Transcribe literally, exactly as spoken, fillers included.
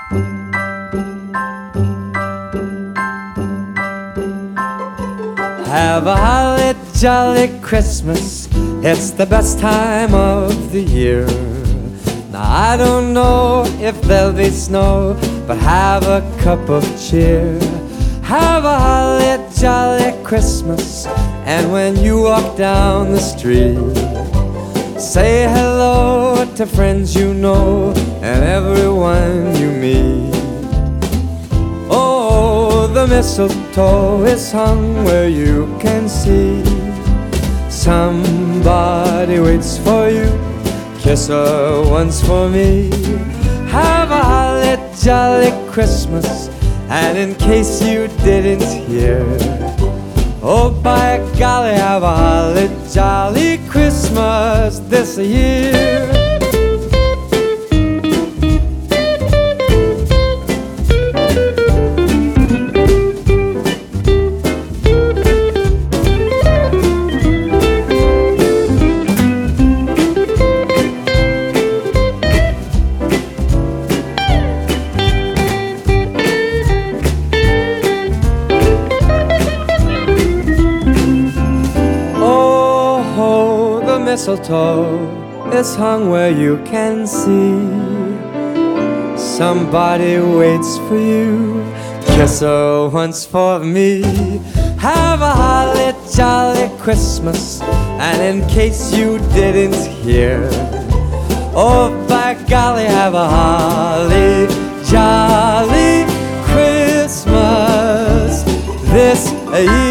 Have a holly jolly Christmas, it's the best time of the year. Now I don't know if there'll be snow, but have a cup of cheer. Have a holly jolly Christmas, and when you walk down the street, say hello to friends you know and everyone you meet. Oh, the mistletoe is hung where you can see. Somebody waits for you, kiss her once for me. Have a holly jolly Christmas, and in case you didn't hear, oh by golly, have a holly jolly Christmas this year. Mistletoe is hung where you can see. Somebody waits for you, kiss her once for me. Have a holly jolly Christmas, and in case you didn't hear, oh by golly, have a holly jolly Christmas this year.